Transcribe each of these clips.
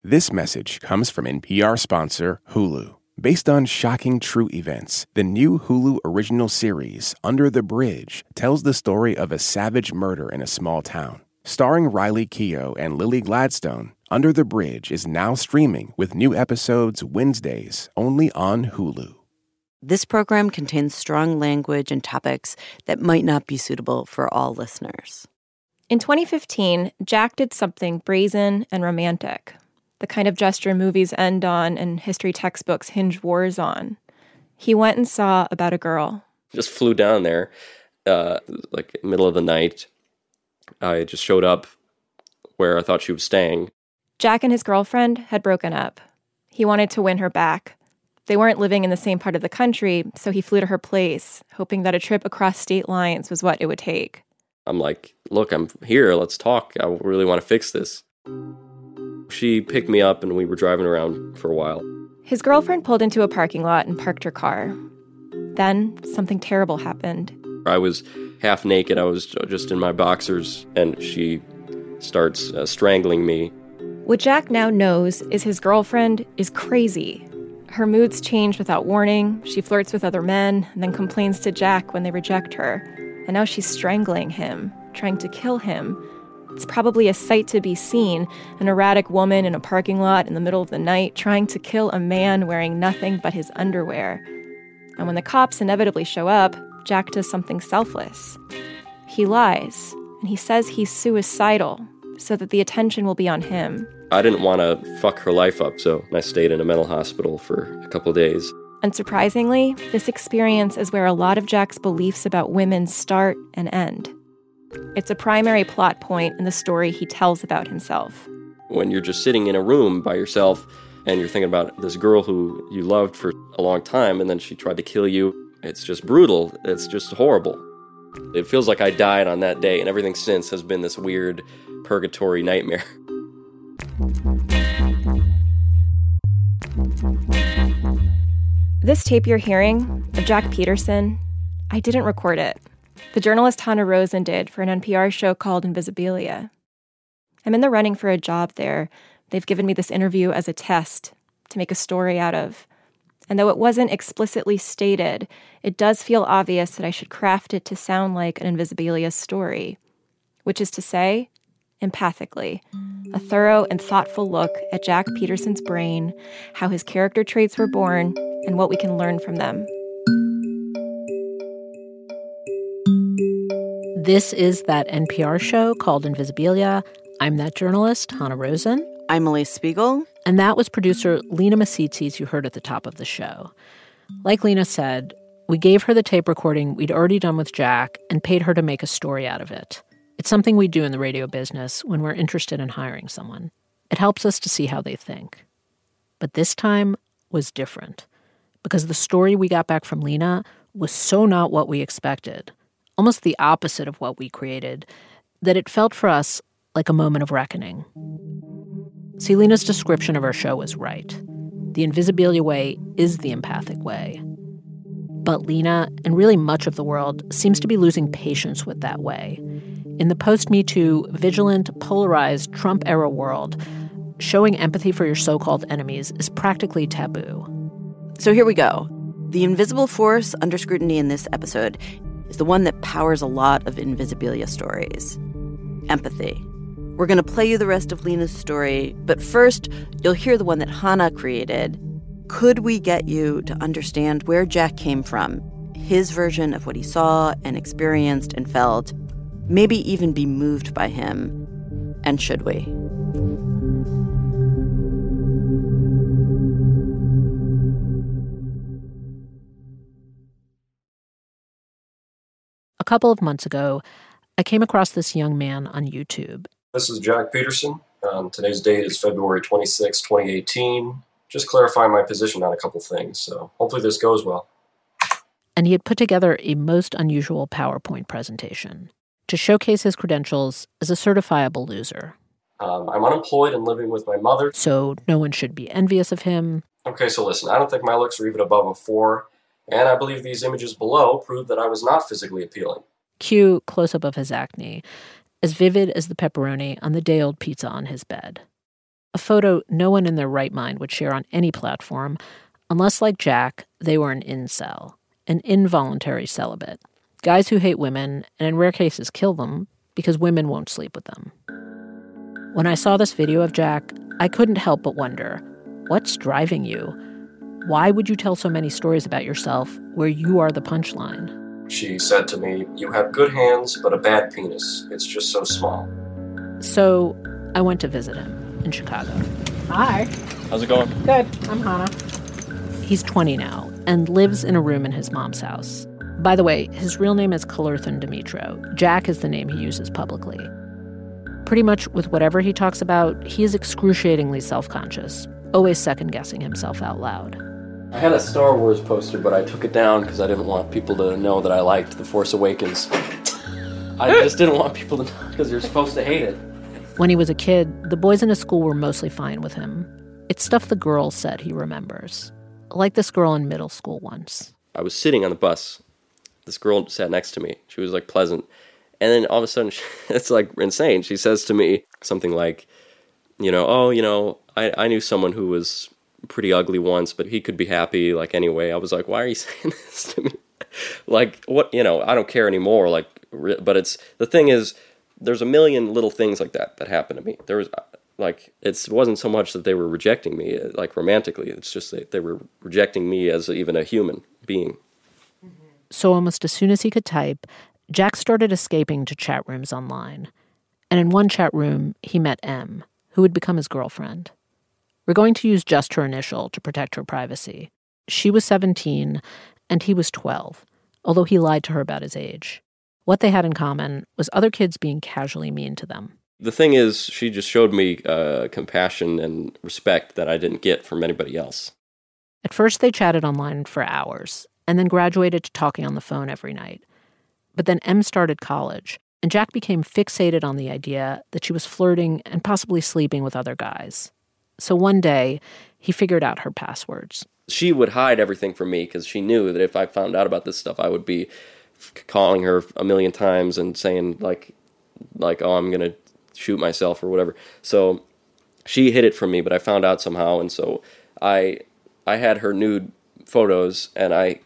This message comes from NPR sponsor Hulu. Based on shocking true events, the new Hulu original series, Under the Bridge, tells the story of a savage murder in a small town. Starring Riley Keough and Lily Gladstone, Under the Bridge is now streaming with new episodes Wednesdays only on Hulu. This program contains strong language and topics that might not be suitable for all listeners. In 2015, Jack did something brazen and romantic, the kind of gesture movies end on and history textbooks hinge wars on. He went and saw About a Girl. Just flew down there, middle of the night. I just showed up where I thought she was staying. Jack and his girlfriend had broken up. He wanted to win her back. They weren't living in the same part of the country, so he flew to her place, hoping that a trip across state lines was what it would take. I'm like, look, I'm here. Let's talk. I really want to fix this. She picked me up and we were driving around for a while. His girlfriend pulled into a parking lot and parked her car. Then something terrible happened. I was half naked. I was just in my boxers, and she starts strangling me. What Jack now knows is his girlfriend is crazy. Her moods change without warning. She flirts with other men and then complains to Jack when they reject her. And now she's strangling him, trying to kill him. It's probably a sight to be seen, an erratic woman in a parking lot in the middle of the night trying to kill a man wearing nothing but his underwear. And when the cops inevitably show up, Jack does something selfless. He lies, and he says he's suicidal so that the attention will be on him. I didn't want to fuck her life up, so I stayed in a mental hospital for a couple of days. Unsurprisingly, this experience is where a lot of Jack's beliefs about women start and end. It's a primary plot point in the story he tells about himself. When you're just sitting in a room by yourself and you're thinking about this girl who you loved for a long time and then she tried to kill you, it's just brutal. It's just horrible. It feels like I died on that day, and everything since has been this weird purgatory nightmare. This tape you're hearing of Jack Peterson, I didn't record it. The journalist Hanna Rosin did for an NPR show called Invisibilia. I'm in the running for a job there. They've given me this interview as a test to make a story out of. And though it wasn't explicitly stated, it does feel obvious that I should craft it to sound like an Invisibilia story, which is to say, empathically, a thorough and thoughtful look at Jack Peterson's brain, how his character traits were born, and what we can learn from them. This is that NPR show called Invisibilia. I'm that journalist, Hanna Rosin. I'm Elise Spiegel. And that was producer Lena Masitzis you heard at the top of the show. Like Lena said, we gave her the tape recording we'd already done with Jack and paid her to make a story out of it. It's something we do in the radio business when we're interested in hiring someone. It helps us to see how they think. But this time was different, because the story we got back from Lena was so not what we expected, almost the opposite of what we created, that it felt for us like a moment of reckoning. See, Lena's description of our show was right. The Invisibilia way is the empathic way. But Lena, and really much of the world, seems to be losing patience with that way. In the post-Me Too, vigilant, polarized, Trump-era world, showing empathy for your so-called enemies is practically taboo. So here we go. The invisible force under scrutiny in this episode is the one that powers a lot of Invisibilia stories. Empathy. We're going to play you the rest of Lena's story, but first, you'll hear the one that Hanna created. Could we get you to understand where Jack came from, his version of what he saw and experienced and felt, maybe even be moved by him? And should we? A couple of months ago, I came across this young man on YouTube. This is Jack Peterson. Today's date is February 26, 2018. Just clarifying my position on a couple things, so hopefully this goes well. And he had put together a most unusual PowerPoint presentation to showcase his credentials as a certifiable loser. I'm unemployed and living with my mother. So no one should be envious of him. Okay, so listen, I don't think my looks are even above a 4, and I believe these images below prove that I was not physically appealing. Cue close-up of his acne, as vivid as the pepperoni on the day-old pizza on his bed. a photo no one in their right mind would share on any platform, unless, like Jack, they were an incel, an involuntary celibate. Guys who hate women, and in rare cases kill them, because women won't sleep with them. When I saw this video of Jack, I couldn't help but wonder, what's driving you? Why would you tell so many stories about yourself where you are the punchline? She said to me, "You have good hands, but a bad penis. It's just so small." So I went to visit him in Chicago. Hi. How's it going? Good. I'm Hannah. He's 20 now and lives in a room in his mom's house. By the way, his real name is Kalerthon Dimitro. Jack is the name he uses publicly. Pretty much with whatever he talks about, he is excruciatingly self-conscious, always second-guessing himself out loud. I had a Star Wars poster, but I took it down because I didn't want people to know that I liked The Force Awakens. I just didn't want people to know because you're supposed to hate it. When he was a kid, the boys in his school were mostly fine with him. It's stuff the girls said he remembers. Like this girl in middle school once. I was sitting on the bus. This girl sat next to me. She was, like, pleasant. And then all of a sudden, it's, like, insane. She says to me something like, I knew someone who was pretty ugly once, but he could be happy, like, anyway. I was like, why are you saying this to me? Like, what, I don't care anymore, like, but the thing is, there's a million little things like that happened to me. There was, like, it wasn't so much that they were rejecting me, like, romantically. It's just that they were rejecting me as even a human being. So almost as soon as he could type, Jack started escaping to chat rooms online. And in one chat room, he met M, who would become his girlfriend. We're going to use just her initial to protect her privacy. She was 17, and he was 12, although he lied to her about his age. What they had in common was other kids being casually mean to them. The thing is, she just showed me compassion and respect that I didn't get from anybody else. At first, they chatted online for hours, and then graduated to talking on the phone every night. But then M started college, and Jack became fixated on the idea that she was flirting and possibly sleeping with other guys. So one day, he figured out her passwords. She would hide everything from me because she knew that if I found out about this stuff, I would be calling her a million times and saying, like, oh, I'm going to shoot myself or whatever. So she hid it from me, but I found out somehow, and so I had her nude photos, and I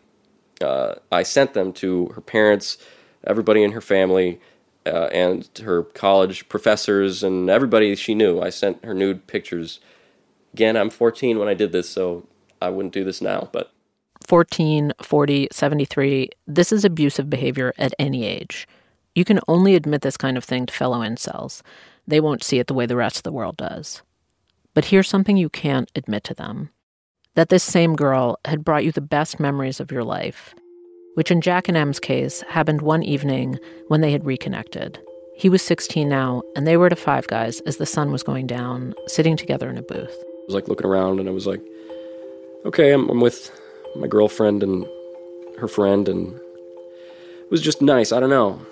sent them to her parents, everybody in her family, and her college professors, and everybody she knew. I sent her nude pictures. Again, I'm 14 when I did this, so I wouldn't do this now, but 14, 40, 73, this is abusive behavior at any age. You can only admit this kind of thing to fellow incels. They won't see it the way the rest of the world does. But here's something you can't admit to them. That this same girl had brought you the best memories of your life, which in Jack and M's case happened one evening when they had reconnected. He was 16 now, and they were at a Five Guys as the sun was going down, sitting together in a booth. I was, like, looking around, and I was like, okay, I'm with my girlfriend and her friend, and it was just nice. I don't know.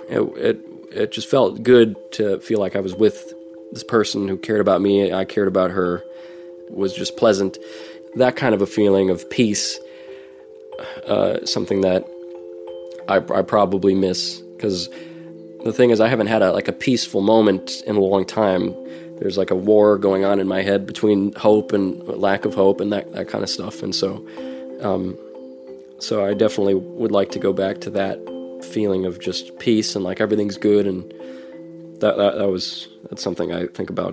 It just felt good to feel like I was with this person who cared about me. I cared about her. It was just pleasant. That kind of a feeling of peace, something that I probably miss, because the thing is, I haven't had a peaceful moment in a long time. There's like a war going on in my head between hope and lack of hope and that kind of stuff. And so I definitely would like to go back to that feeling of just peace and like everything's good. And that's something I think about.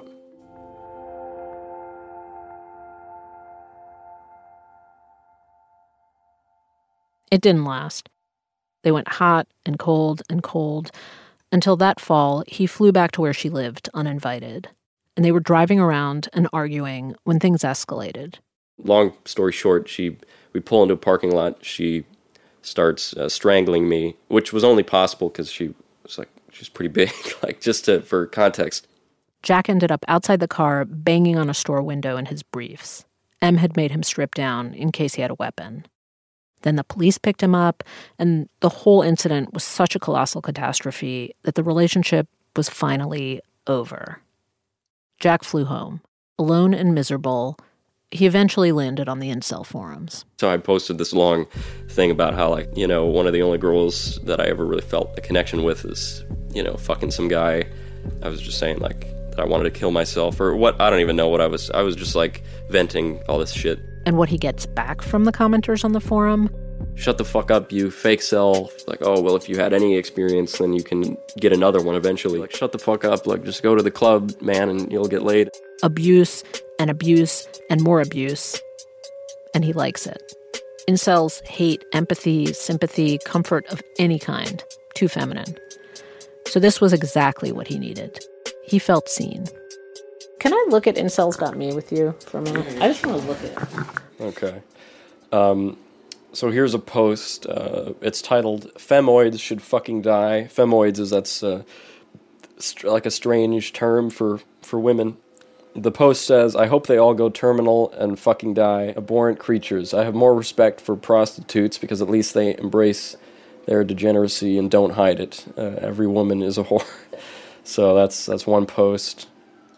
It didn't last. They went hot and cold until that fall he flew back to where she lived uninvited. And they were driving around and arguing when things escalated. Long story short, we pull into a parking lot. She starts strangling me, which was only possible because she's pretty big, for context. Jack ended up outside the car banging on a store window in his briefs. M had made him strip down in case he had a weapon. Then the police picked him up, and the whole incident was such a colossal catastrophe that the relationship was finally over. Jack flew home, alone and miserable. He eventually landed on the incel forums. So I posted this long thing about how, one of the only girls that I ever really felt a connection with is, fucking some guy. I was just saying, that I wanted to kill myself or what. I don't even know what I was just like venting all this shit. And what he gets back from the commenters on the forum? Shut the fuck up, you fake self. Like, oh, well, if you had any experience, then you can get another one eventually. Like, shut the fuck up. Like, just go to the club, man, and you'll get laid. Abuse and abuse and more abuse. And he likes it. Incels hate empathy, sympathy, comfort of any kind. Too feminine. So this was exactly what he needed. He felt seen. Can I look at Incels.me with you for a minute? I just want to look at it. Okay. So here's a post. It's titled, Femoids Should Fucking Die. Femoids that's like a strange term for women. The post says, I hope they all go terminal and fucking die. Abhorrent creatures. I have more respect for prostitutes because at least they embrace their degeneracy and don't hide it. Every woman is a whore. So that's one post.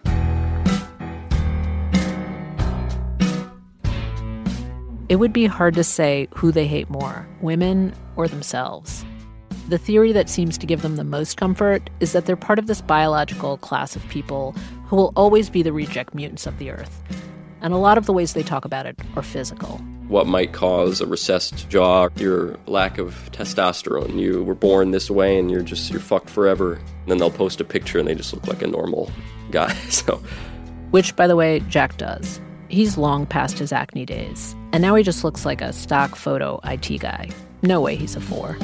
It would be hard to say who they hate more, women or themselves. The theory that seems to give them the most comfort is that they're part of this biological class of people who will always be the reject mutants of the earth. And a lot of the ways they talk about it are physical. What might cause a recessed jaw, your lack of testosterone. You were born this way and you're fucked forever. And then they'll post a picture and they just look like a normal guy. So, which, by the way, Jack does. He's long past his acne days, and now he just looks like a stock photo IT guy. No way he's a 4.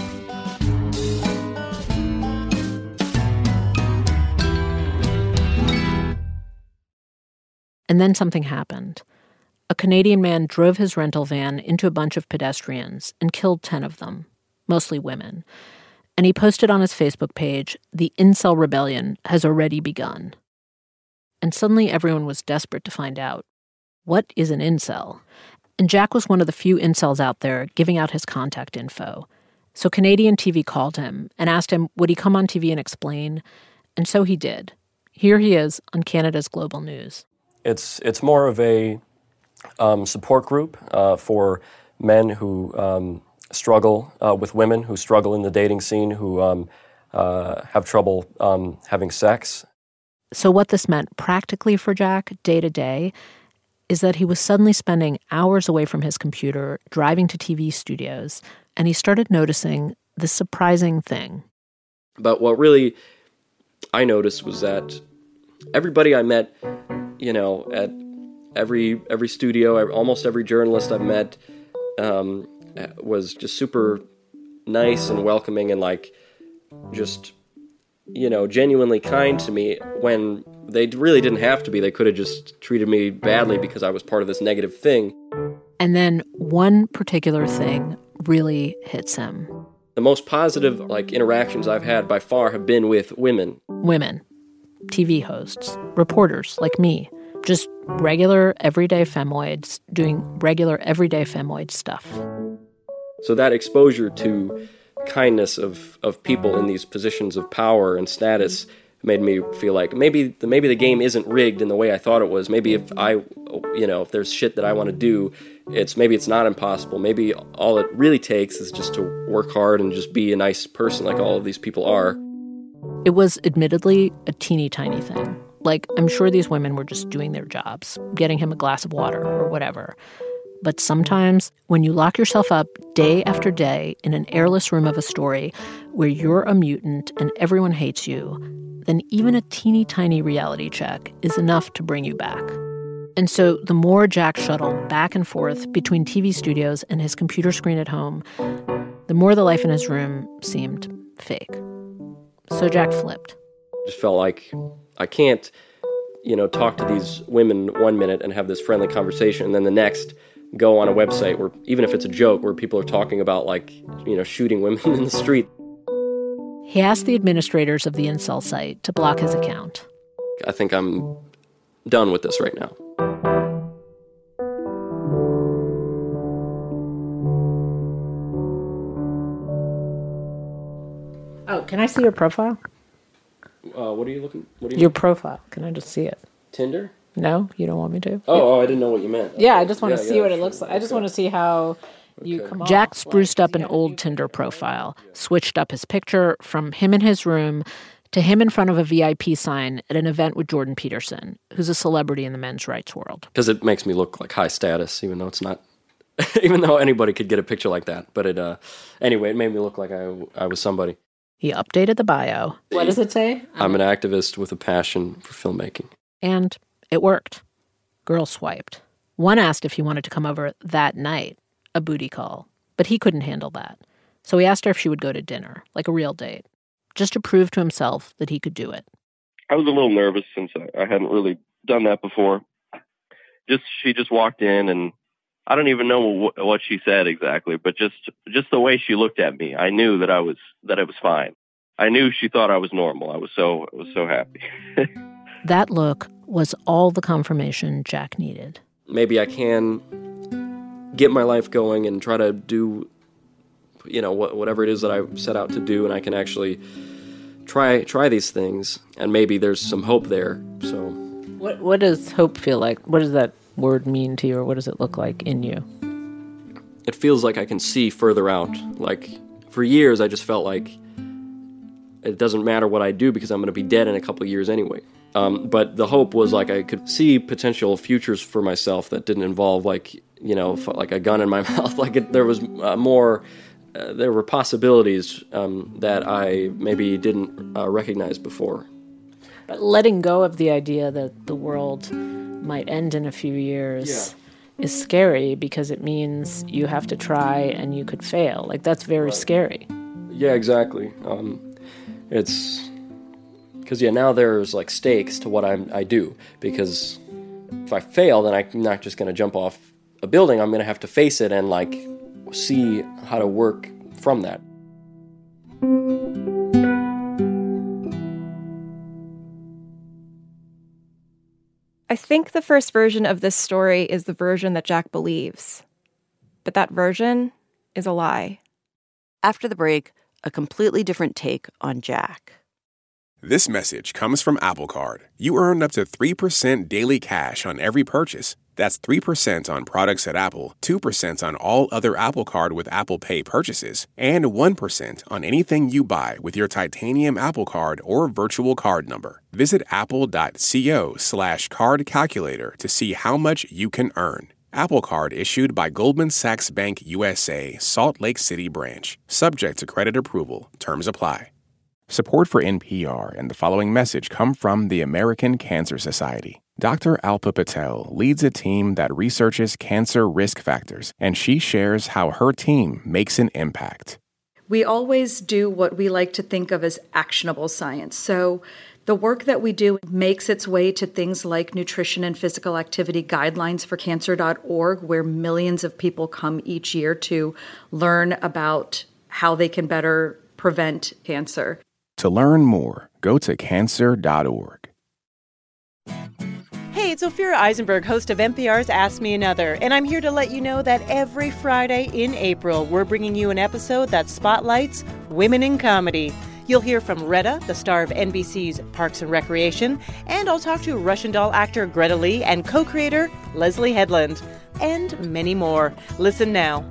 And then something happened. A Canadian man drove his rental van into a bunch of pedestrians and killed 10 of them, mostly women. And he posted on his Facebook page, "The Incel Rebellion has already begun." And suddenly everyone was desperate to find out. What is an incel? And Jack was one of the few incels out there giving out his contact info. So Canadian TV called him and asked him would he come on TV and explain, and so he did. Here he is on Canada's Global News. It's more of a support group for men who struggle with women, who struggle in the dating scene, who have trouble having sex. So what this meant practically for Jack, day to day, is that he was suddenly spending hours away from his computer, driving to TV studios, and he started noticing this surprising thing. But what really I noticed was that everybody I met, at every studio, almost every journalist I've met, was just super nice and welcoming and genuinely kind to me when they really didn't have to be. They could have just treated me badly because I was part of this negative thing. And then one particular thing really hits him. The most positive interactions I've had by far have been with women. Women. TV hosts. Reporters like me. Just regular, everyday femoids doing regular, everyday femoid stuff. So that exposure to kindness of people in these positions of power and status made me feel like maybe the game isn't rigged in the way I thought it was. Maybe if if there's shit that I want to do, maybe it's not impossible. Maybe all it really takes is just to work hard and just be a nice person like all of these people are. It was admittedly a teeny tiny thing. I'm sure these women were just doing their jobs, getting him a glass of water or whatever. But sometimes, when you lock yourself up day after day in an airless room of a story where you're a mutant and everyone hates you, then even a teeny tiny reality check is enough to bring you back. And so the more Jack shuttled back and forth between TV studios and his computer screen at home, the more the life in his room seemed fake. So Jack flipped. Just felt like I can't, talk to these women one minute and have this friendly conversation, and then the next go on a website where, even if it's a joke, where people are talking about, shooting women in the street. He asked the administrators of the incel site to block his account. I think I'm done with this right now. Oh, can I see your profile? What are you looking? Your profile. Can I just see it? Tinder? No, you don't want me to? Oh, I didn't know what you meant. Yeah, I just want to see what it looks like. I just want to see how you come off. Jack spruced up an old Tinder profile, switched up his picture from him in his room to him in front of a VIP sign at an event with Jordan Peterson, who's a celebrity in the men's rights world. Because it makes me look like high status, even though it's not, even though anybody could get a picture like that. But anyway, it made me look like I was somebody. He updated the bio. What does it say? I'm an activist with a passion for filmmaking. And it worked. Girls swiped. One asked if he wanted to come over that night, a booty call, but he couldn't handle that. So he asked her if she would go to dinner, like a real date, just to prove to himself that he could do it. I was a little nervous since I hadn't really done that before. She just walked in, and I don't even know what she said exactly, but just the way she looked at me, I knew that it was fine. I knew she thought I was normal. I was so happy. That look was all the confirmation Jack needed. Maybe I can get my life going and try to do, whatever it is that I set out to do, and I can actually try these things, and maybe there's some hope there. So, what does hope feel like? What does that word mean to you, or what does it look like in you? It feels like I can see further out. Like, for years, I just felt like it doesn't matter what I do because I'm going to be dead in a couple of years anyway. But the hope was like I could see potential futures for myself that didn't involve like a gun in my mouth. There was more. There were possibilities that I maybe didn't recognize before. But letting go of the idea that the world might end in a few years is scary because it means you have to try and you could fail. Like, that's very scary. Yeah, exactly. It's because, now there's like stakes to what I do, because if I fail, then I'm not just going to jump off a building. I'm going to have to face it and like see how to work from that. I think the first version of this story is the version that Jack believes. But that version is a lie. After the break, a completely different take on Jack. This message comes from Apple Card. You earn up to 3% daily cash on every purchase. That's 3% on products at Apple, 2% on all other Apple Card with Apple Pay purchases, and 1% on anything you buy with your titanium Apple Card or virtual card number. Visit apple.co/card calculator to see how much you can earn. Apple Card issued by Goldman Sachs Bank USA, Salt Lake City branch. Subject to credit approval. Terms apply. Support for NPR and the following message come from the American Cancer Society. Dr. Alpa Patel leads a team that researches cancer risk factors, and she shares how her team makes an impact. We always do what we like to think of as actionable science. So the work that we do makes its way to things like nutrition and physical activity guidelines for cancer.org, where millions of people come each year to learn about how they can better prevent cancer. To learn more, go to cancer.org. Hey, it's Ophira Eisenberg, host of NPR's Ask Me Another, and I'm here to let you know that every Friday in April, we're bringing you an episode that spotlights women in comedy. You'll hear from Retta, the star of NBC's Parks and Recreation, and I'll talk to Russian doll actor Greta Lee and co-creator Leslie Headland, and many more. Listen now.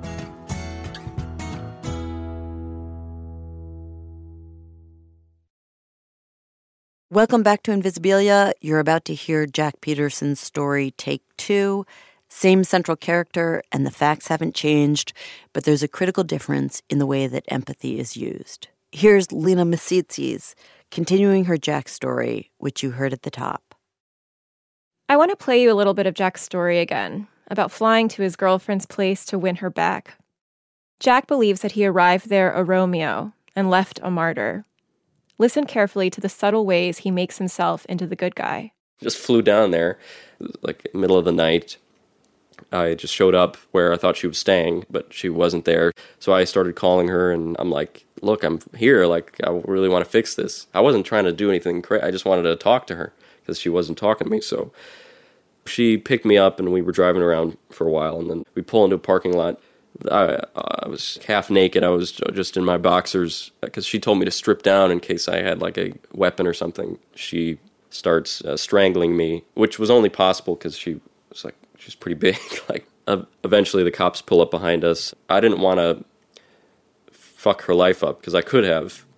Welcome back to Invisibilia. You're about to hear Jack Peterson's story, Take 2. Same central character, and the facts haven't changed, but there's a critical difference in the way that empathy is used. Here's Lina Misitzis continuing her Jack story, which you heard at the top. I want to play you a little bit of Jack's story again, about flying to his girlfriend's place to win her back. Jack believes that he arrived there a Romeo and left a martyr. Listen carefully to the subtle ways he makes himself into the good guy. Just flew down there, like middle of the night. I just showed up where I thought she was staying, but she wasn't there. So I started calling her, and I'm like, look, I'm here. Like, I really want to fix this. I wasn't trying to do anything crazy. I just wanted to talk to her because she wasn't talking to me. So she picked me up, and we were driving around for a while, and then we pull into a parking lot. I was half naked. I was just in my boxers because she told me to strip down in case I had like a weapon or something. She starts strangling me, which was only possible because she was like, she's pretty big. Eventually the cops pull up behind us. I didn't want to fuck her life up because I could have,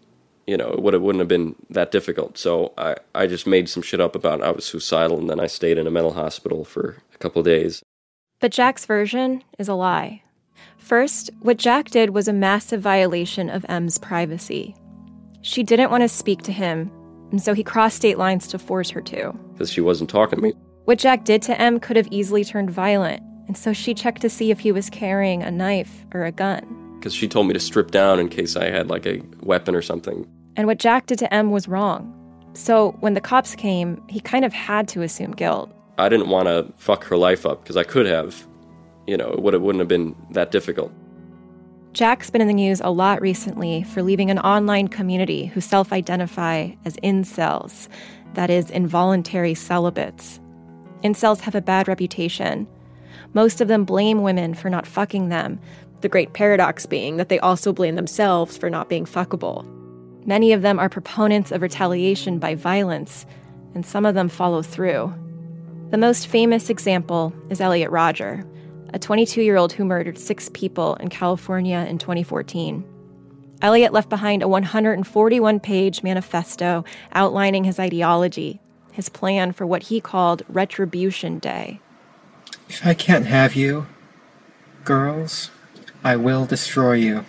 it wouldn't have been that difficult. So I just made some shit up about I was suicidal, and then I stayed in a mental hospital for a couple of days. But Jack's version is a lie. First, what Jack did was a massive violation of M's privacy. She didn't want to speak to him, and so he crossed state lines to force her to. Because she wasn't talking to me. What Jack did to M could have easily turned violent, and so she checked to see if he was carrying a knife or a gun. Because she told me to strip down in case I had like a weapon or something. And what Jack did to M was wrong. So when the cops came, he kind of had to assume guilt. I didn't want to fuck her life up because I could have. It wouldn't have been that difficult. Jack's been in the news a lot recently for leaving an online community who self-identify as incels, that is, involuntary celibates. Incels have a bad reputation. Most of them blame women for not fucking them, the great paradox being that they also blame themselves for not being fuckable. Many of them are proponents of retaliation by violence, and some of them follow through. The most famous example is Elliot Rodger, a 22-year-old who murdered 6 people in California in 2014. Elliot left behind a 141-page manifesto outlining his ideology, his plan for what he called Retribution Day. If I can't have you, girls, I will destroy you.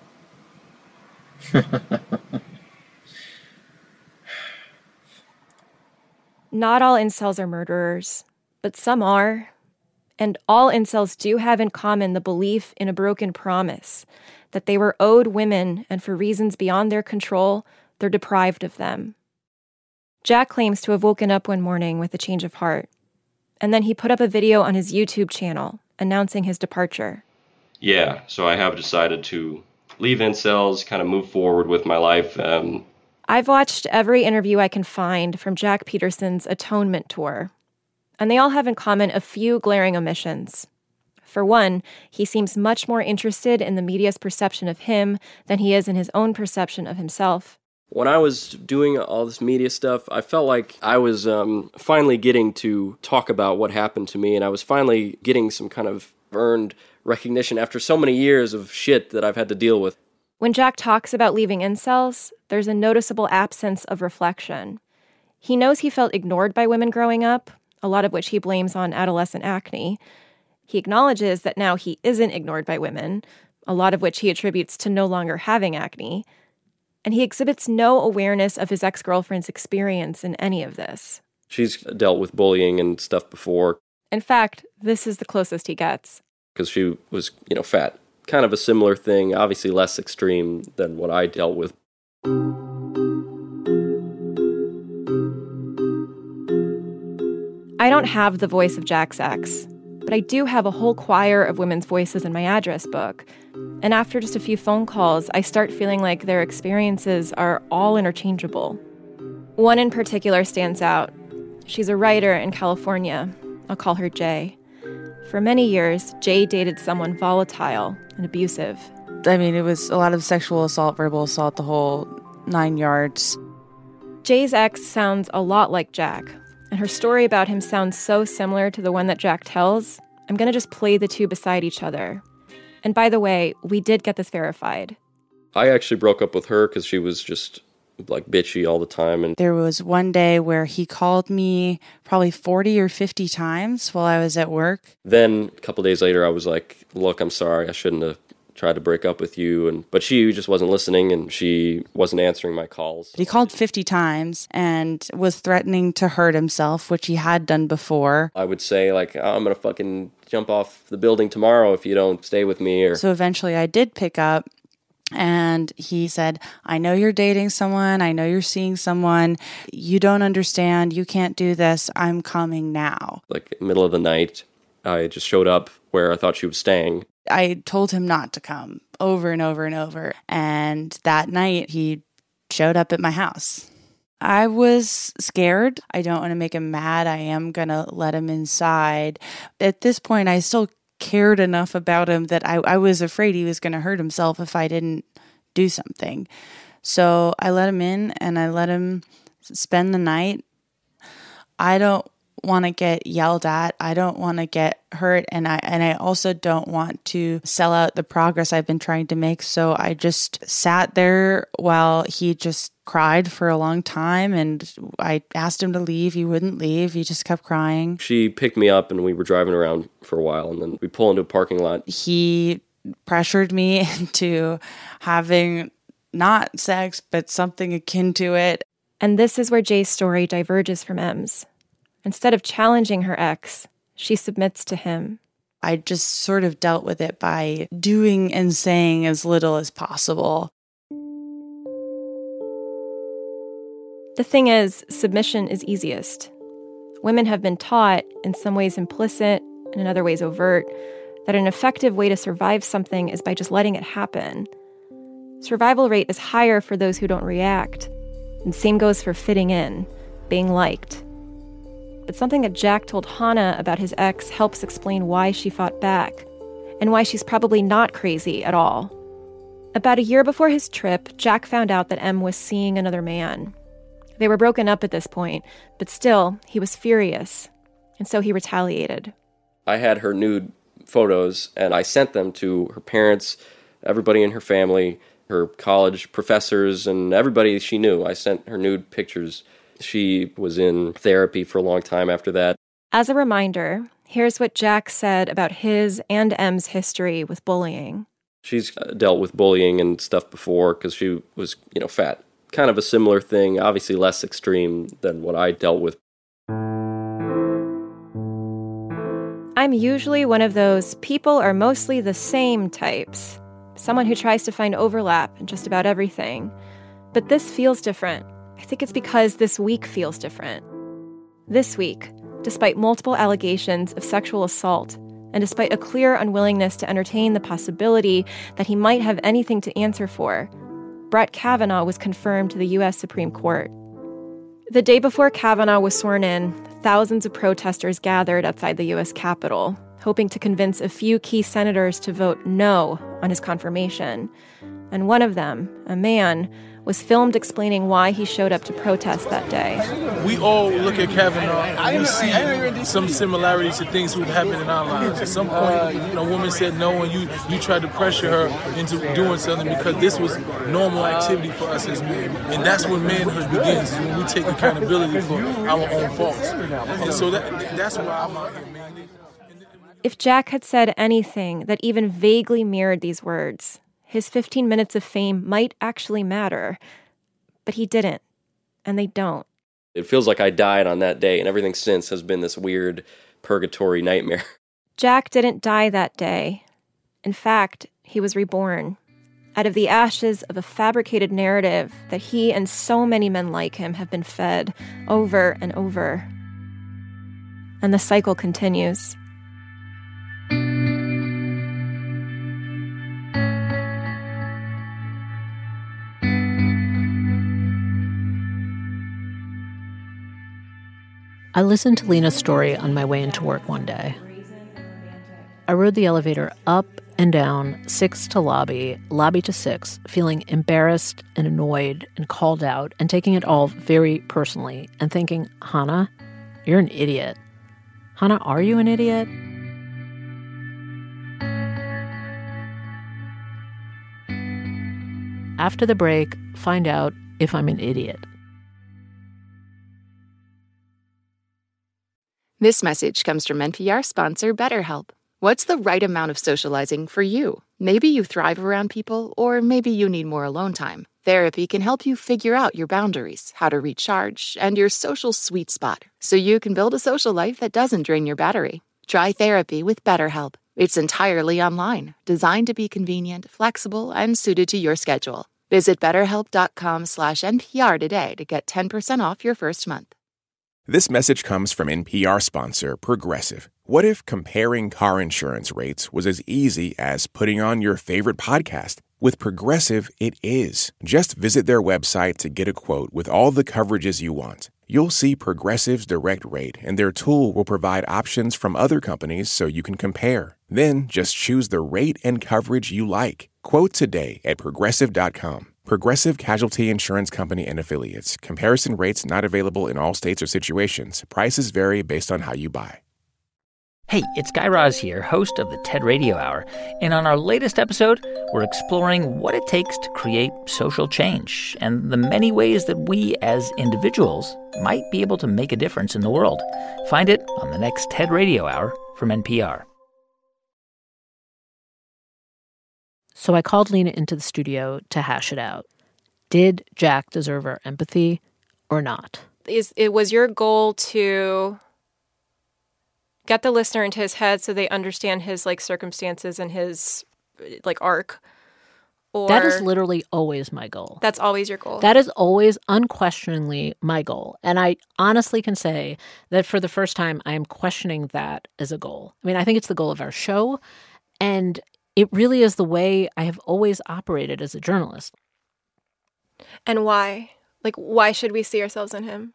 Not all incels are murderers, but some are. And all incels do have in common the belief in a broken promise, that they were owed women and for reasons beyond their control, they're deprived of them. Jack claims to have woken up one morning with a change of heart. And then he put up a video on his YouTube channel announcing his departure. Yeah, so I have decided to leave incels, kind of move forward with my life. I've watched every interview I can find from Jack Peterson's Atonement Tour, and they all have in common a few glaring omissions. For one, he seems much more interested in the media's perception of him than he is in his own perception of himself. When I was doing all this media stuff, I felt like I was finally getting to talk about what happened to me, and I was finally getting some kind of earned recognition after so many years of shit that I've had to deal with. When Jack talks about leaving incels, there's a noticeable absence of reflection. He knows he felt ignored by women growing up, a lot of which he blames on adolescent acne. He acknowledges that now he isn't ignored by women, a lot of which he attributes to no longer having acne. And he exhibits no awareness of his ex-girlfriend's experience in any of this. She's dealt with bullying and stuff before. In fact, this is the closest he gets. Because she was, fat. Kind of a similar thing, obviously less extreme than what I dealt with. I don't have the voice of Jack's ex, but I do have a whole choir of women's voices in my address book. And after just a few phone calls, I start feeling like their experiences are all interchangeable. One in particular stands out. She's a writer in California. I'll call her Jay. For many years, Jay dated someone volatile and abusive. It was a lot of sexual assault, verbal assault, the whole 9 yards. Jay's ex sounds a lot like Jack, and her story about him sounds so similar to the one that Jack tells, I'm going to just play the two beside each other. And by the way, we did get this verified. I actually broke up with her because she was just bitchy all the time. And there was one day where he called me probably 40 or 50 times while I was at work. Then a couple days later, I was like, look, I'm sorry. I shouldn't have tried to break up with you. But she just wasn't listening, and she wasn't answering my calls. He called 50 times and was threatening to hurt himself, which he had done before. I would say, I'm going to fucking jump off the building tomorrow if you don't stay with me. So eventually I did pick up. And he said, I know you're dating someone. I know you're seeing someone. You don't understand. You can't do this. I'm coming now. Middle of the night, I just showed up where I thought she was staying. I told him not to come over and over and over. And that night, he showed up at my house. I was scared. I don't want to make him mad. I am going to let him inside. At this point, I still cared enough about him that I was afraid he was going to hurt himself if I didn't do something. So I let him in and I let him spend the night. I don't want to get yelled at. I don't want to get hurt. And I also don't want to sell out the progress I've been trying to make. So I just sat there while he just cried for a long time. And I asked him to leave. He wouldn't leave. He just kept crying. She picked me up and we were driving around for a while. And then we pull into a parking lot. He pressured me into having not sex, but something akin to it. And this is where Jay's story diverges from M's. Instead of challenging her ex, she submits to him. I just sort of dealt with it by doing and saying as little as possible. The thing is, submission is easiest. Women have been taught, in some ways implicit and in other ways overt, that an effective way to survive something is by just letting it happen. Survival rate is higher for those who don't react. And same goes for fitting in, being liked. But something that Jack told Hannah about his ex helps explain why she fought back, and why she's probably not crazy at all. About a year before his trip, Jack found out that M was seeing another man. They were broken up at this point, but still, he was furious, and so he retaliated. I had her nude photos, and I sent them to her parents, everybody in her family, her college professors, and everybody she knew. I sent her nude pictures. She was in therapy for a long time after that. As a reminder, here's what Jack said about his and M's history with bullying. She's dealt with bullying and stuff before because she was, fat. Kind of a similar thing, obviously less extreme than what I dealt with. I'm usually one of those people are mostly the same types. Someone who tries to find overlap in just about everything. But this feels different. I think it's because this week feels different. This week, despite multiple allegations of sexual assault, and despite a clear unwillingness to entertain the possibility that he might have anything to answer for, Brett Kavanaugh was confirmed to the U.S. Supreme Court. The day before Kavanaugh was sworn in, thousands of protesters gathered outside the U.S. Capitol, hoping to convince a few key senators to vote no on his confirmation. And one of them, a man, was filmed explaining why he showed up to protest that day. We all look at Kavanaugh and we see some similarities to things that happen in our lives. At some point, a woman said no and you tried to pressure her into doing something because this was normal activity for us as men. And that's when manhood begins, is when we take accountability for our own faults. And so that's why I'm out here, man. If Jack had said anything that even vaguely mirrored these words, his 15 minutes of fame might actually matter. But he didn't, and they don't. It feels like I died on that day, and everything since has been this weird purgatory nightmare. Jack didn't die that day. In fact, he was reborn out of the ashes of a fabricated narrative that he and so many men like him have been fed over and over. And the cycle continues. I listened to Lena's story on my way into work one day. I rode the elevator up and down, 6 to lobby, lobby to 6, feeling embarrassed and annoyed and called out and taking it all very personally and thinking, Hannah, you're an idiot. Hannah, are you an idiot? After the break, find out if I'm an idiot. This message comes from NPR sponsor BetterHelp. What's the right amount of socializing for you? Maybe you thrive around people, or maybe you need more alone time. Therapy can help you figure out your boundaries, how to recharge, and your social sweet spot, so you can build a social life that doesn't drain your battery. Try therapy with BetterHelp. It's entirely online, designed to be convenient, flexible, and suited to your schedule. Visit BetterHelp.com/NPR today to get 10% off your first month. This message comes from NPR sponsor Progressive. What if comparing car insurance rates was as easy as putting on your favorite podcast? With Progressive, it is. Just visit their website to get a quote with all the coverages you want. You'll see Progressive's direct rate, and their tool will provide options from other companies so you can compare. Then just choose the rate and coverage you like. Quote today at Progressive.com. Progressive Casualty Insurance Company and Affiliates. Comparison rates not available in all states or situations. Prices vary based on how you buy. Hey, it's Guy Raz here, host of the TED Radio Hour. And on our latest episode, we're exploring what it takes to create social change and the many ways that we as individuals might be able to make a difference in the world. Find it on the next TED Radio Hour from NPR. So I called Lena into the studio to hash it out. Did Jack deserve our empathy or not? It was your goal to get the listener into his head so they understand his circumstances and his arc? Or that is literally always my goal. That's always your goal? That is always unquestioningly my goal. And I honestly can say that for the first time, I am questioning that as a goal. I mean, I think it's the goal of our show, and it really is the way I have always operated as a journalist. And why? Why should we see ourselves in him?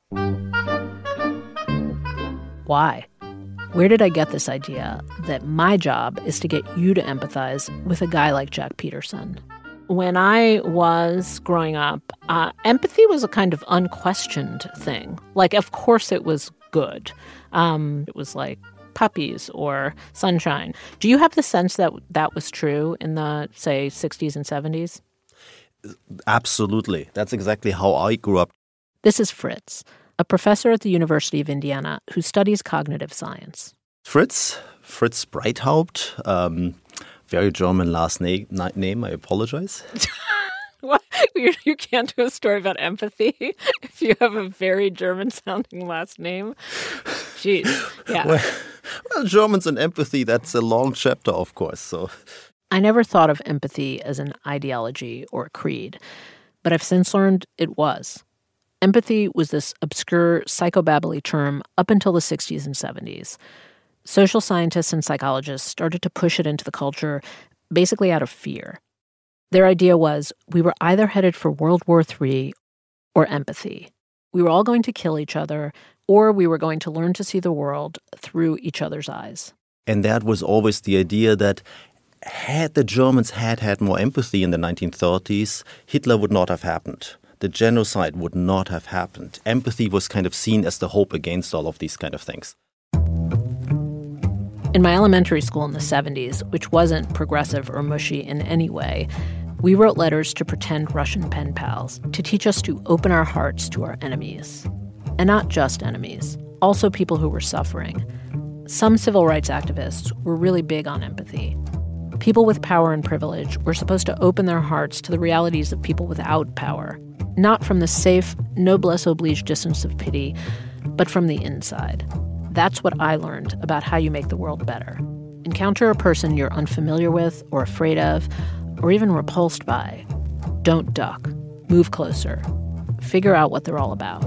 Why? Where did I get this idea that my job is to get you to empathize with a guy like Jack Peterson? When I was growing up, empathy was a kind of unquestioned thing. Of course it was good. It was like puppies or sunshine. Do you have the sense that that was true in the, say, 60s and 70s? Absolutely. That's exactly how I grew up. This is Fritz, a professor at the University of Indiana who studies cognitive science. Fritz Breithaupt, very German last name, I apologize. What? You can't do a story about empathy if you have a very German-sounding last name? Jeez, yeah. Well, Germans and empathy, that's a long chapter, of course, so... I never thought of empathy as an ideology or a creed, but I've since learned it was. Empathy was this obscure psychobabbly term up until the 60s and 70s. Social scientists and psychologists started to push it into the culture basically out of fear. Their idea was we were either headed for World War III or empathy. We were all going to kill each other, or we were going to learn to see the world through each other's eyes. And that was always the idea that had the Germans had more empathy in the 1930s, Hitler would not have happened. The genocide would not have happened. Empathy was kind of seen as the hope against all of these kind of things. In my elementary school in the 70s, which wasn't progressive or mushy in any way, we wrote letters to pretend Russian pen pals to teach us to open our hearts to our enemies. And not just enemies, also people who were suffering. Some civil rights activists were really big on empathy. People with power and privilege were supposed to open their hearts to the realities of people without power, not from the safe, noblesse oblige distance of pity, but from the inside. That's what I learned about how you make the world better. Encounter a person you're unfamiliar with or afraid of, or even repulsed by. Don't duck. Move closer. Figure out what they're all about.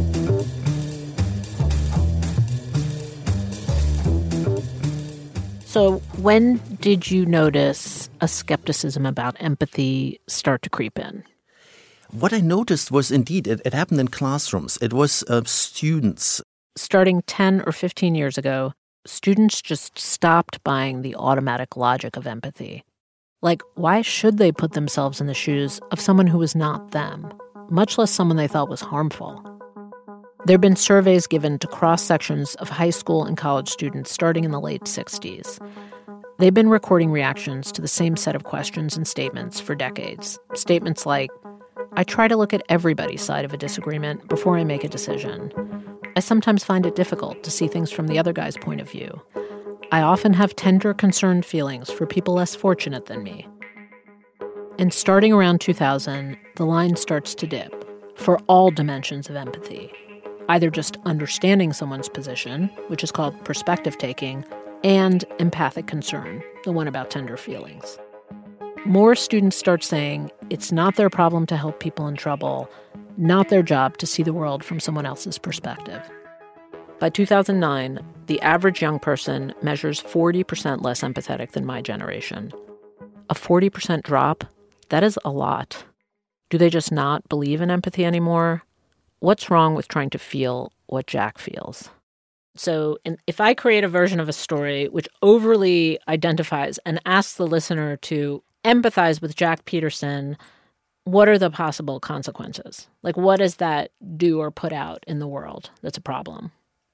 So when did you notice a skepticism about empathy start to creep in? What I noticed was indeed it happened in classrooms. It was students. Starting 10 or 15 years ago, students just stopped buying the automatic logic of empathy. Why should they put themselves in the shoes of someone who was not them, much less someone they thought was harmful? There have been surveys given to cross-sections of high school and college students starting in the late 60s. They've been recording reactions to the same set of questions and statements for decades. Statements like, I try to look at everybody's side of a disagreement before I make a decision. I sometimes find it difficult to see things from the other guy's point of view. I often have tender, concerned feelings for people less fortunate than me. And starting around 2000, the line starts to dip for all dimensions of empathy. Either just understanding someone's position, which is called perspective taking, and empathic concern, the one about tender feelings. More students start saying it's not their problem to help people in trouble, not their job to see the world from someone else's perspective. By 2009, the average young person measures 40% less empathetic than my generation. A 40% drop, that is a lot. Do they just not believe in empathy anymore? What's wrong with trying to feel what Jack feels? So if I create a version of a story which overly identifies and asks the listener to empathize with Jack Peterson, what are the possible consequences? Like, what does that do or put out in the world that's a problem?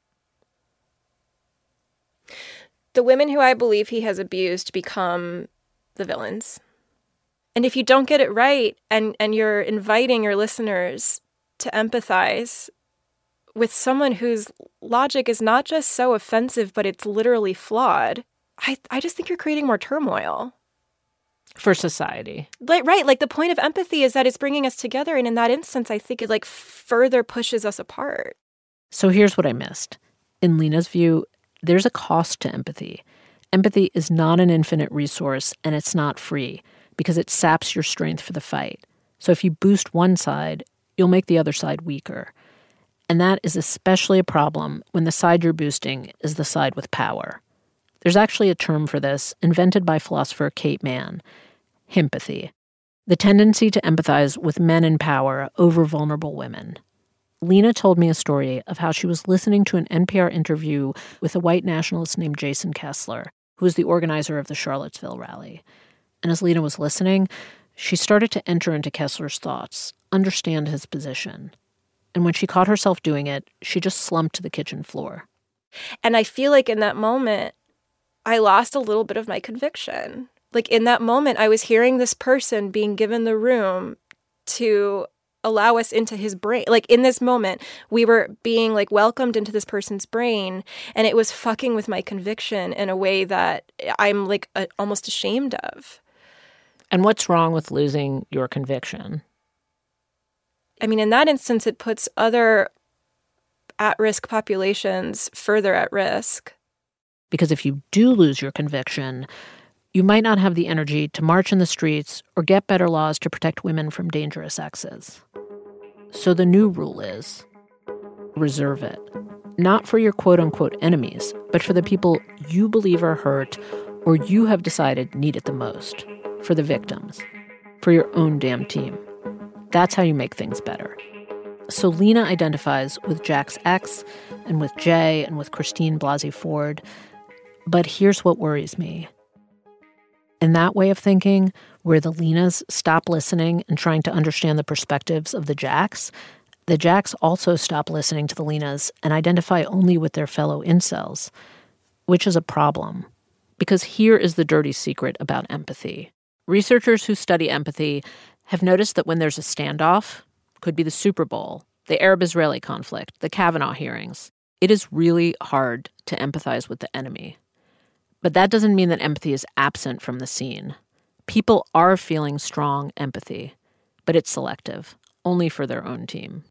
The women who I believe he has abused become the villains. And if you don't get it right and you're inviting your listeners to empathize with someone whose logic is not just so offensive, but it's literally flawed, I just think you're creating more turmoil. For society. Right. Like, the point of empathy is that it's bringing us together. And in that instance, I think it, like, further pushes us apart. So here's what I missed. In Lena's view, there's a cost to empathy. Empathy is not an infinite resource, and it's not free, because it saps your strength for the fight. So if you boost one side, you'll make the other side weaker. And that is especially a problem when the side you're boosting is the side with power. There's actually a term for this, invented by philosopher Kate Manne: himpathy, the tendency to empathize with men in power over vulnerable women. Lena told me a story of how she was listening to an NPR interview with a white nationalist named Jason Kessler, who was the organizer of the Charlottesville rally. And as Lena was listening, she started to enter into Kessler's thoughts, understand his position. And when she caught herself doing it, she just slumped to the kitchen floor. And I feel like in that moment, I lost a little bit of my conviction. Like, in that moment, I was hearing this person being given the room to allow us into his brain. Like, in this moment, we were being, like, welcomed into this person's brain, and it was fucking with my conviction in a way that I'm, like, almost ashamed of. And what's wrong with losing your conviction? I mean, in that instance, it puts other at-risk populations further at risk. Because if you do lose your conviction, you might not have the energy to march in the streets or get better laws to protect women from dangerous exes. So the new rule is reserve it. Not for your quote-unquote enemies, but for the people you believe are hurt or you have decided need it the most. For the victims. For your own damn team. That's how you make things better. So Lena identifies with Jack's ex and with Jay and with Christine Blasey Ford. But here's what worries me. In that way of thinking, where the Lenas stop listening and trying to understand the perspectives of the Jacks also stop listening to the Lenas and identify only with their fellow incels, which is a problem. Because here is the dirty secret about empathy. Researchers who study empathy have noticed that when there's a standoff, could be the Super Bowl, the Arab-Israeli conflict, the Kavanaugh hearings, it is really hard to empathize with the enemy. But that doesn't mean that empathy is absent from the scene. People are feeling strong empathy, but it's selective, only for their own team.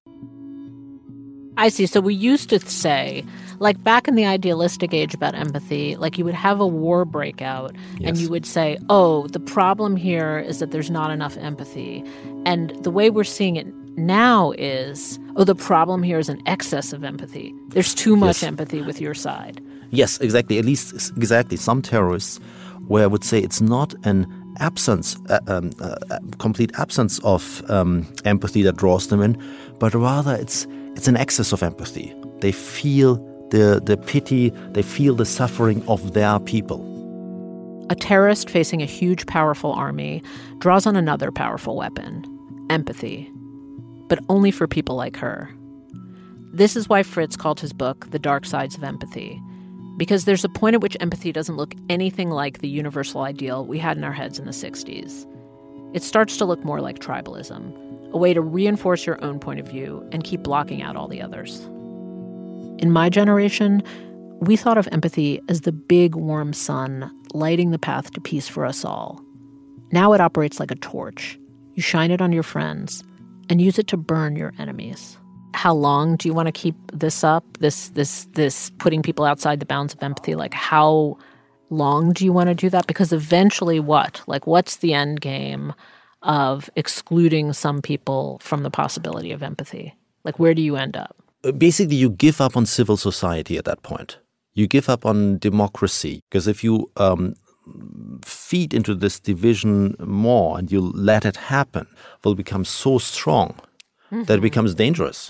I see. So we used to say, like back in the idealistic age about empathy, like you would have a war breakout and you would say, oh, the problem here is that there's not enough empathy. And the way we're seeing it now is, oh, the problem here is an excess of empathy. There's too much empathy with your side. Yes, exactly. At least exactly some terrorists where I would say it's not an absence, complete absence of empathy that draws them in, but rather it's an excess of empathy. They feel the pity, they feel the suffering of their people. A terrorist facing a huge, powerful army draws on another powerful weapon, empathy, but only for people like her. This is why Fritz called his book The Dark Sides of Empathy, because there's a point at which empathy doesn't look anything like the universal ideal we had in our heads in the 60s. It starts to look more like tribalism, a way to reinforce your own point of view and keep blocking out all the others. In my generation, we thought of empathy as the big, warm sun lighting the path to peace for us all. Now it operates like a torch. You shine it on your friends and use it to burn your enemies. How long do you want to keep this up, this putting people outside the bounds of empathy? Like, how long do you want to do that? Because eventually what? Like, what's the end game of excluding some people from the possibility of empathy? Like, where do you end up? Basically, you give up on civil society at that point. You give up on democracy. Because if you feed into this division more and you let it happen, it will become so strong that it becomes dangerous.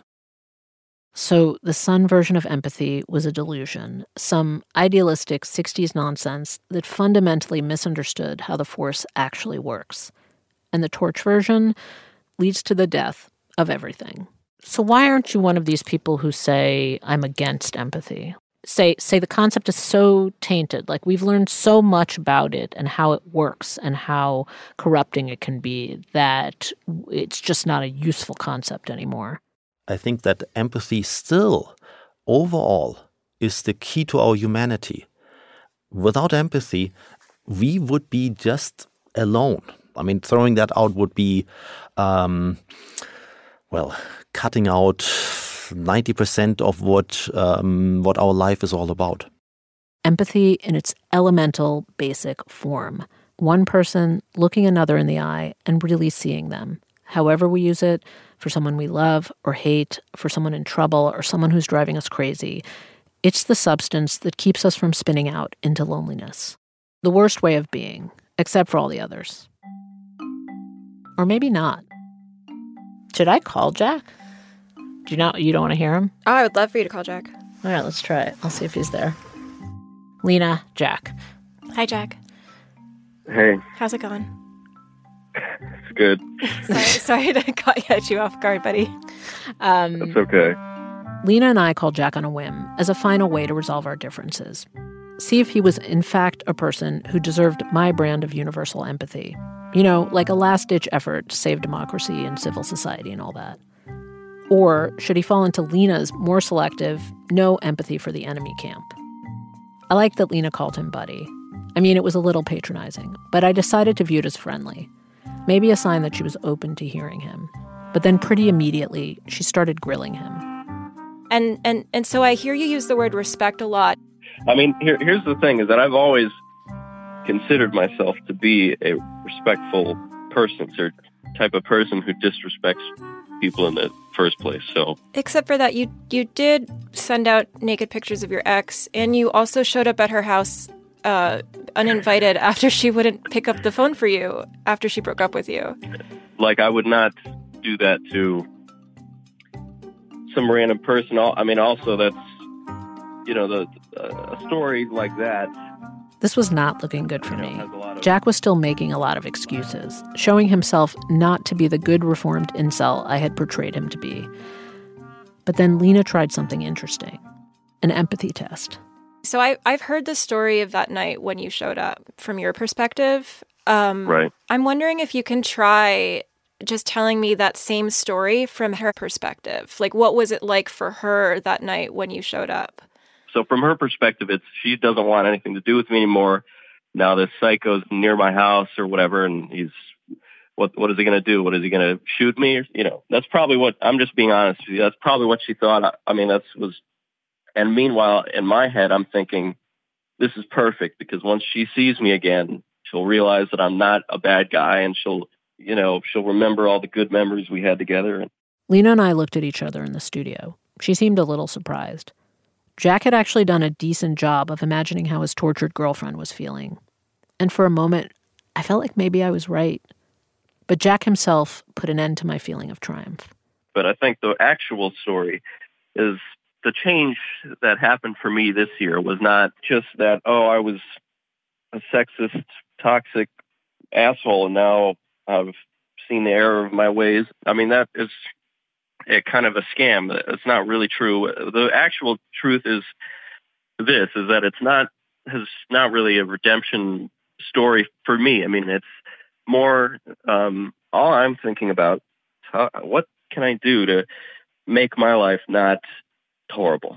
So the Sun version of empathy was a delusion, some idealistic 60s nonsense that fundamentally misunderstood how the force actually works. And the Torch version, leads to the death of everything. So why aren't you one of these people who say, I'm against empathy? Say the concept is so tainted, like we've learned so much about it and how it works and how corrupting it can be that it's just not a useful concept anymore. I think that empathy still, overall, is the key to our humanity. Without empathy, we would be just alone. I mean, throwing that out would be, cutting out 90% of what our life is all about. Empathy in its elemental, basic form. One person looking another in the eye and really seeing them. However we use it, for someone we love or hate, for someone in trouble, or someone who's driving us crazy. It's the substance that keeps us from spinning out into loneliness. The worst way of being, except for all the others. Or maybe not. Should I call Jack? You don't want to hear him? Oh, I would love for you to call Jack. All right, let's try it. I'll see if he's there. Lena, Jack. Hi, Jack. Hey. How's it going? It's good. Sorry to catch you off guard, buddy. That's okay. Lena and I called Jack on a whim as a final way to resolve our differences. See if he was in fact a person who deserved my brand of universal empathy. You know, like a last-ditch effort to save democracy and civil society and all that. Or should he fall into Lena's more selective, no empathy for the enemy camp? I like that Lena called him buddy. I mean, it was a little patronizing, but I decided to view it as friendly. Maybe a sign that she was open to hearing him. But then pretty immediately, she started grilling him. And so I hear you use the word respect a lot. I mean, here's the thing, is that I've always considered myself to be a respectful person, or type of person who disrespects people in the first place. So, except for that, you did send out naked pictures of your ex, and you also showed up at her house uninvited after she wouldn't pick up the phone for you after she broke up with you. Like, I would not do that to some random person. I mean, also that's, a story like that. This was not looking good for me. Jack was still making a lot of excuses, showing himself not to be the good reformed incel I had portrayed him to be. But then Lena tried something interesting, an empathy test. So I've heard the story of that night when you showed up from your perspective. Right. I'm wondering if you can try just telling me that same story from her perspective. Like, what was it like for her that night when you showed up? So from her perspective, it's she doesn't want anything to do with me anymore. Now this psycho's near my house or whatever, and he's what is he going to do? What is he going to shoot me? That's probably what, I'm just being honest with you. That's probably what she thought. I mean, and meanwhile, in my head, I'm thinking, this is perfect, because once she sees me again, she'll realize that I'm not a bad guy, and she'll remember all the good memories we had together. Lena and I looked at each other in the studio. She seemed a little surprised. Jack had actually done a decent job of imagining how his tortured girlfriend was feeling. And for a moment, I felt like maybe I was right. But Jack himself put an end to my feeling of triumph. But I think the actual story is the change that happened for me this year was not just that, I was a sexist, toxic asshole, and now I've seen the error of my ways. I mean, that is a kind of a scam. It's not really true. The actual truth is that it's not really a redemption story for me. I mean, it's more, all I'm thinking about is what can I do to make my life not horrible.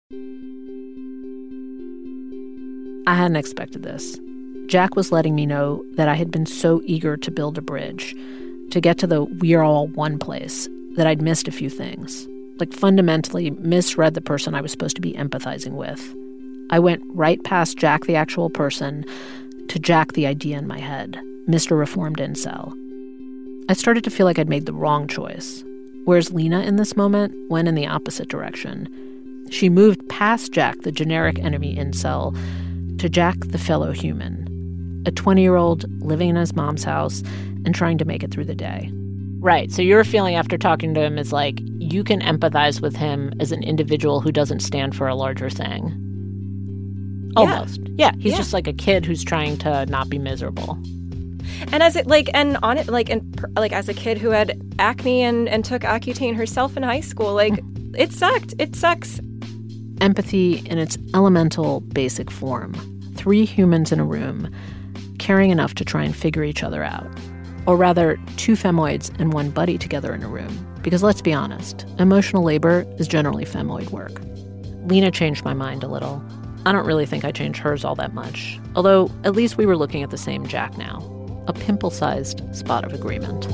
I hadn't expected this. Jack was letting me know that I had been so eager to build a bridge, to get to the we're all one place, that I'd missed a few things. Like, fundamentally misread the person I was supposed to be empathizing with. I went right past Jack the actual person to Jack the idea in my head, Mr. Reformed Incel. I started to feel like I'd made the wrong choice. Whereas Lena in this moment went in the opposite direction. She moved past Jack, the generic enemy incel, to Jack the fellow human, a 20-year-old living in his mom's house and trying to make it through the day. Right, so your feeling after talking to him is like, you can empathize with him as an individual who doesn't stand for a larger thing. Almost. Yeah, he's just like a kid who's trying to not be miserable. And as as a kid who had acne and took Accutane herself in high school, it sucked. It sucks. Empathy in its elemental basic form. 3 humans in a room, caring enough to try and figure each other out. Or rather, 2 femoids and 1 buddy together in a room. Because let's be honest, emotional labor is generally femoid work. Lena changed my mind a little. I don't really think I changed hers all that much. Although, at least we were looking at the same Jack now. A pimple-sized spot of agreement.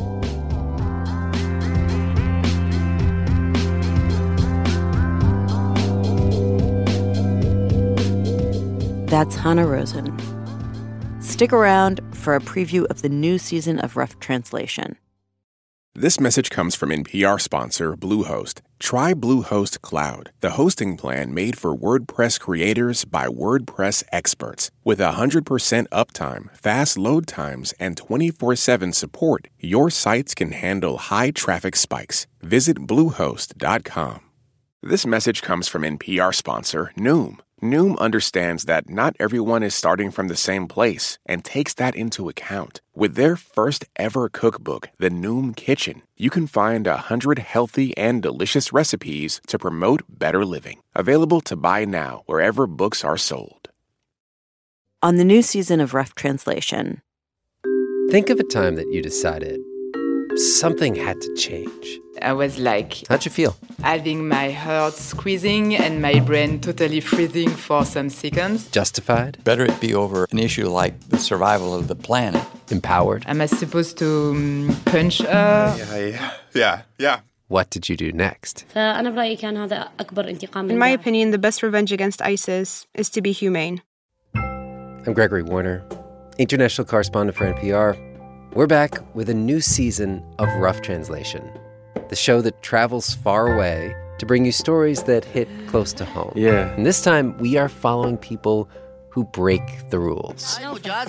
That's Hanna Rosin. Stick around for a preview of the new season of Rough Translation. This message comes from NPR sponsor Bluehost. Try Bluehost Cloud, the hosting plan made for WordPress creators by WordPress experts. With 100% uptime, fast load times, and 24/7 support, your sites can handle high traffic spikes. Visit Bluehost.com. This message comes from NPR sponsor Noom. Noom understands that not everyone is starting from the same place and takes that into account. With their first ever cookbook, The Noom Kitchen, you can find 100 healthy and delicious recipes to promote better living. Available to buy now wherever books are sold. On the new season of Rough Translation. Think of a time that you decided something had to change. I was like... How'd you feel? Having my heart squeezing and my brain totally freezing for some seconds. Justified? Better it be over an issue like the survival of the planet. Empowered? Am I supposed to punch her? Yeah. What did you do next? In my opinion, the best revenge against ISIS is to be humane. I'm Gregory Warner, international correspondent for NPR. We're back with a new season of Rough Translation, the show that travels far away to bring you stories that hit close to home. Yeah. And this time, we are following people who break the rules.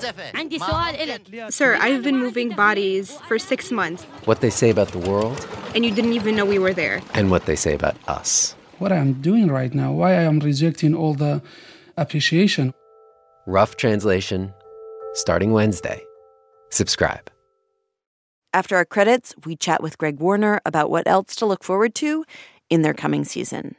Sir, I've been moving bodies for 6 months. What they say about the world. And you didn't even know we were there. And what they say about us. What I'm doing right now, why I am rejecting all the appreciation. Rough Translation, starting Wednesday. Subscribe. After our credits, we chat with Greg Warner about what else to look forward to in their coming season.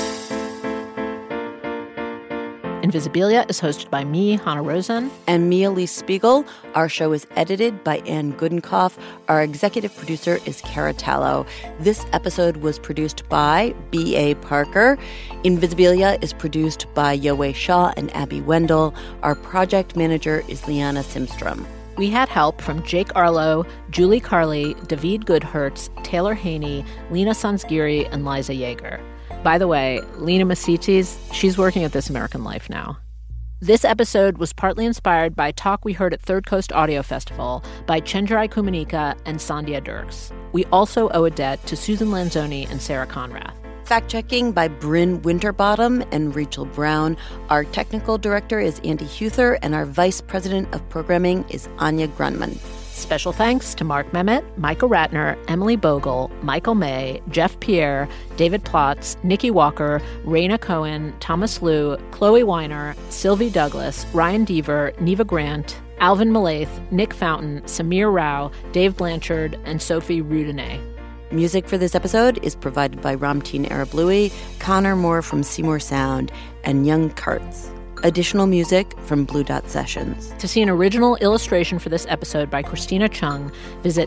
Invisibilia is hosted by me, Hanna Rosin. And me, Elise Spiegel. Our show is edited by Anne Goodenkoff. Our executive producer is Cara Tallo. This episode was produced by B.A. Parker. Invisibilia is produced by Yowei Shaw and Abby Wendell. Our project manager is Liana Simstrom. We had help from Jake Arlo, Julie Carley, David Goodhertz, Taylor Haney, Lena Sansgiri, and Liza Yeager. By the way, Lena Masitzis, she's working at This American Life now. This episode was partly inspired by talk we heard at Third Coast Audio Festival by Chenjerai Kumanika and Sandhya Dirks. We also owe a debt to Susan Lanzoni and Sarah Conrath. Fact-checking by Bryn Winterbottom and Rachel Brown. Our technical director is Andy Huther, and our vice president of programming is Anya Grunman. Special thanks to Mark Memmott, Micah Ratner, Emily Bogle, Michael May, Jeff Pierre, David Plotz, Nikki Walker, Raina Cohen, Thomas Liu, Chloe Weiner, Sylvie Douglas, Ryan Deaver, Neva Grant, Alvin Malaith, Nick Fountain, Samir Rao, Dave Blanchard, and Sophie Rudinay. Music for this episode is provided by Ramtin Arablouei, Connor Moore from Seymour Sound, and Young Kartz. Additional music from Blue Dot Sessions. To see an original illustration for this episode by Christina Chung, visit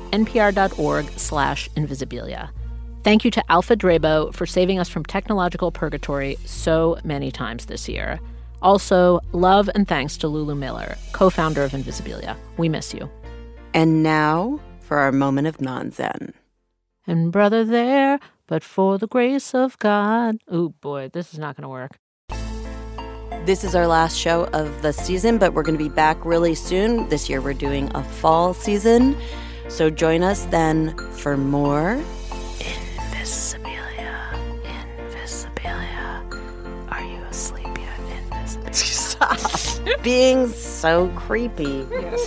npr.org/invisibilia. Thank you to Alpha Drabo for saving us from technological purgatory so many times this year. Also, love and thanks to Lulu Miller, co-founder of Invisibilia. We miss you. And now for our moment of non-Zen. And brother there, but for the grace of God. Oh boy, this is not going to work. This is our last show of the season, but we're going to be back really soon. This year we're doing a fall season. So join us then for more Invisibilia. Invisibilia. Are you asleep yet, Invisibilia? Stop being so creepy. Yes.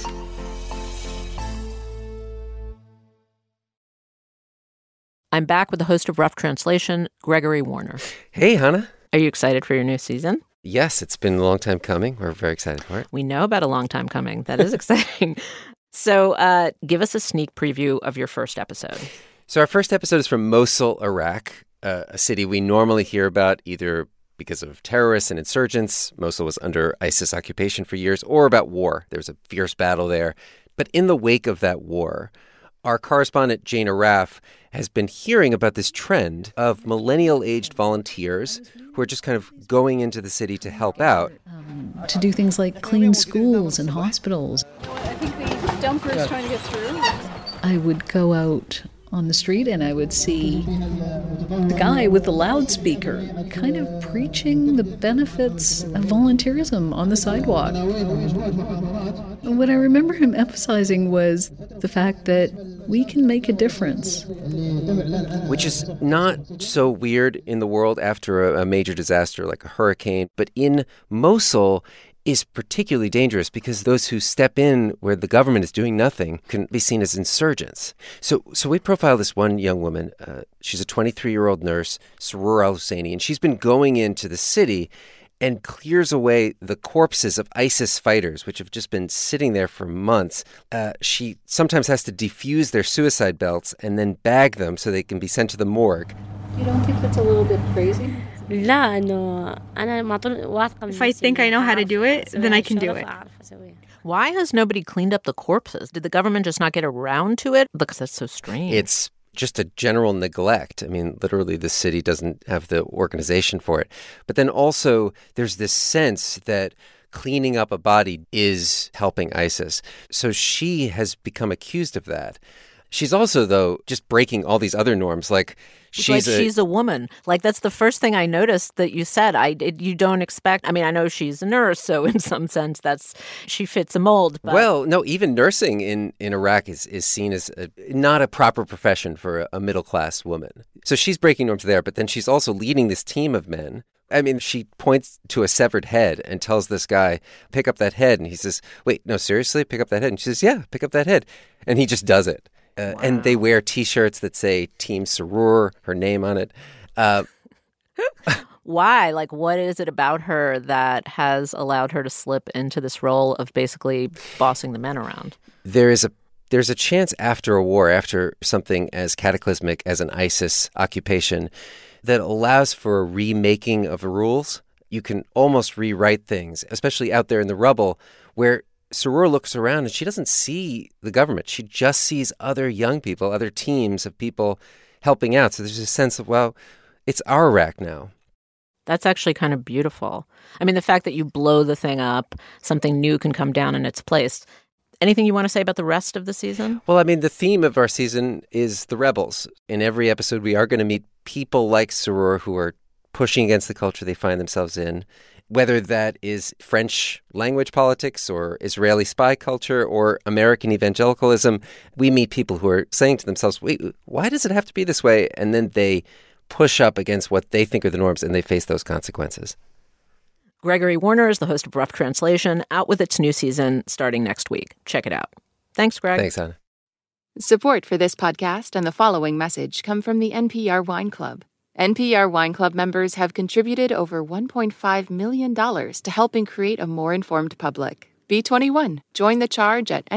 I'm back with the host of Rough Translation, Gregory Warner. Hey, Hanna. Are you excited for your new season? Yes, it's been a long time coming. We're very excited for it. We know about a long time coming. That is exciting. So give us a sneak preview of your first episode. So our first episode is from Mosul, Iraq, a city we normally hear about either because of terrorists and insurgents. Mosul was under ISIS occupation for years, or about war. There was a fierce battle there. But in the wake of that war, our correspondent Jane Arraf has been hearing about this trend of millennial-aged volunteers who are just kind of going into the city to help out. To do things like clean schools and hospitals. I think the dumper is trying to get through. I would go out on the street and I would see the guy with the loudspeaker kind of preaching the benefits of volunteerism on the sidewalk. And what I remember him emphasizing was the fact that we can make a difference. Which is not so weird in the world after a major disaster like a hurricane, but in Mosul is particularly dangerous because those who step in where the government is doing nothing can be seen as insurgents. So we profiled this one young woman. She's a 23-year-old nurse, Sarur Al-Husseini, and she's been going into the city and clears away the corpses of ISIS fighters, which have just been sitting there for months. She sometimes has to defuse their suicide belts and then bag them so they can be sent to the morgue. You don't think that's a little bit crazy? If I think I know how to do it, then I can do it. Why has nobody cleaned up the corpses? Did the government just not get around to it? Because that's so strange. It's just a general neglect. I mean, literally, the city doesn't have the organization for it. But then also, there's this sense that cleaning up a body is helping ISIS. So she has become accused of that. She's also, though, just breaking all these other norms. Like she's a woman. Like, that's the first thing I noticed that you said. You don't expect. I mean, I know she's a nurse, so in some sense, she fits a mold. But. Well, no, even nursing in Iraq is seen as not a proper profession for a middle-class woman. So she's breaking norms there, but then she's also leading this team of men. I mean, she points to a severed head and tells this guy, pick up that head. And he says, wait, no, seriously, pick up that head? And she says, yeah, pick up that head. And he just does it. Wow. And they wear T-shirts that say Team Sarur, her name on it. Why? Like, what is it about her that has allowed her to slip into this role of basically bossing the men around? There's a chance after a war, after something as cataclysmic as an ISIS occupation, that allows for a remaking of the rules. You can almost rewrite things, especially out there in the rubble, where Sarur looks around and she doesn't see the government. She just sees other young people, other teams of people helping out. So there's a sense of, well, it's our Iraq now. That's actually kind of beautiful. I mean, the fact that you blow the thing up, something new can come down in its place. Anything you want to say about the rest of the season? Well, I mean, the theme of our season is the rebels. In every episode, we are going to meet people like Sarur who are pushing against the culture they find themselves in. Whether that is French language politics or Israeli spy culture or American evangelicalism, we meet people who are saying to themselves, wait, why does it have to be this way? And then they push up against what they think are the norms and they face those consequences. Gregory Warner is the host of Rough Translation, out with its new season starting next week. Check it out. Thanks, Greg. Thanks, Anna. Support for this podcast and the following message come from the NPR Wine Club. NPR Wine Club members have contributed over $1.5 million to helping create a more informed public. Be 21. Join the charge at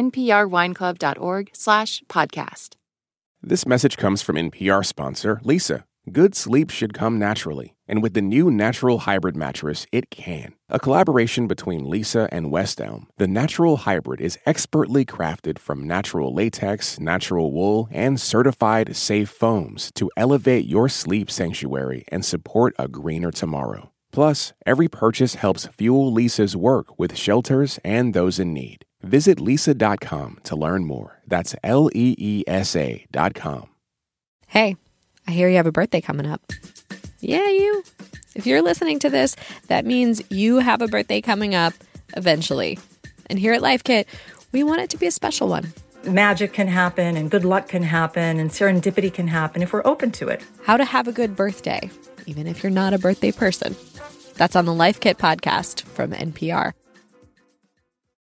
nprwineclub.org/podcast. This message comes from NPR sponsor Leesa. Good sleep should come naturally, and with the new Natural Hybrid mattress, it can. A collaboration between Leesa and West Elm, the Natural Hybrid is expertly crafted from natural latex, natural wool, and certified safe foams to elevate your sleep sanctuary and support a greener tomorrow. Plus, every purchase helps fuel Leesa's work with shelters and those in need. Visit Leesa.com to learn more. That's LEESA.com. Hey. I hear you have a birthday coming up. Yeah, you. If you're listening to this, that means you have a birthday coming up eventually. And here at Life Kit, we want it to be a special one. Magic can happen and good luck can happen and serendipity can happen if we're open to it. How to have a good birthday, even if you're not a birthday person. That's on the Life Kit podcast from NPR.